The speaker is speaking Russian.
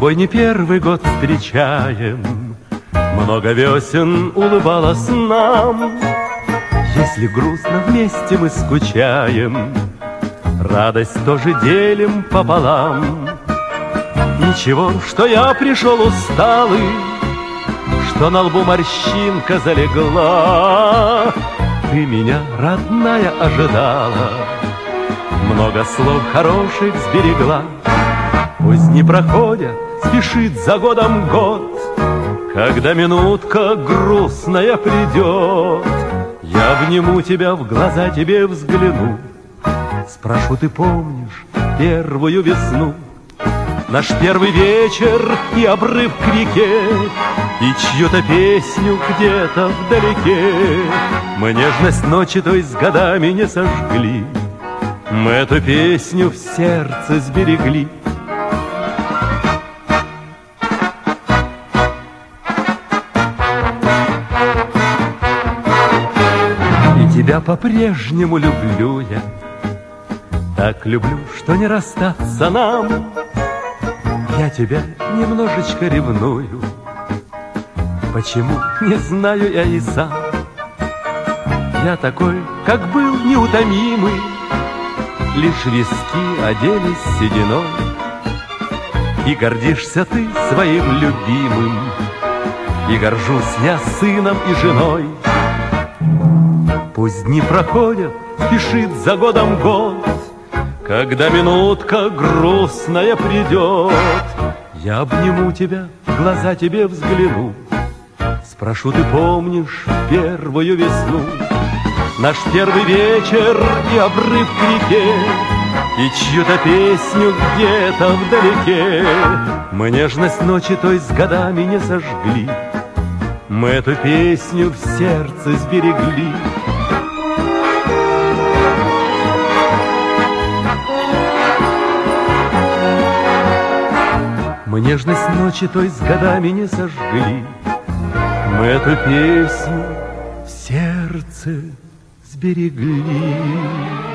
тобой не первый год встречаем, много весен улыбалось нам. Если грустно вместе мы скучаем, радость тоже делим пополам. Ничего, что я пришел усталый, что на лбу морщинка залегла. Ты меня, родная, ожидала, много слов хороших сберегла. Пусть не проходят, спешит за годом год, когда минутка грустная придет, я обниму тебя, в глаза тебе взгляну, спрошу, ты помнишь первую весну? Наш первый вечер и обрыв к реке, и чью-то песню где-то вдалеке. Мы нежность ночи той с годами не сожгли, мы эту песню в сердце сберегли. И тебя по-прежнему люблю я, так люблю, что не расстаться нам. Я тебя немножечко ревную, почему, не знаю я и сам. Я такой, как был, неутомимый, лишь виски оделись сединой. И гордишься ты своим любимым, и горжусь я сыном и женой. Пусть дни проходят, спешит за годом год, когда минутка грустная придет, я обниму тебя, в глаза тебе взгляну, спрошу, ты помнишь первую весну? Наш первый вечер и обрыв к реке, и чью-то песню где-то вдалеке. Мы нежность ночи той с годами не сожгли, мы эту песню в сердце сберегли. Мы нежность ночи той с годами не сожгли, мы эту песню в сердце сберегли.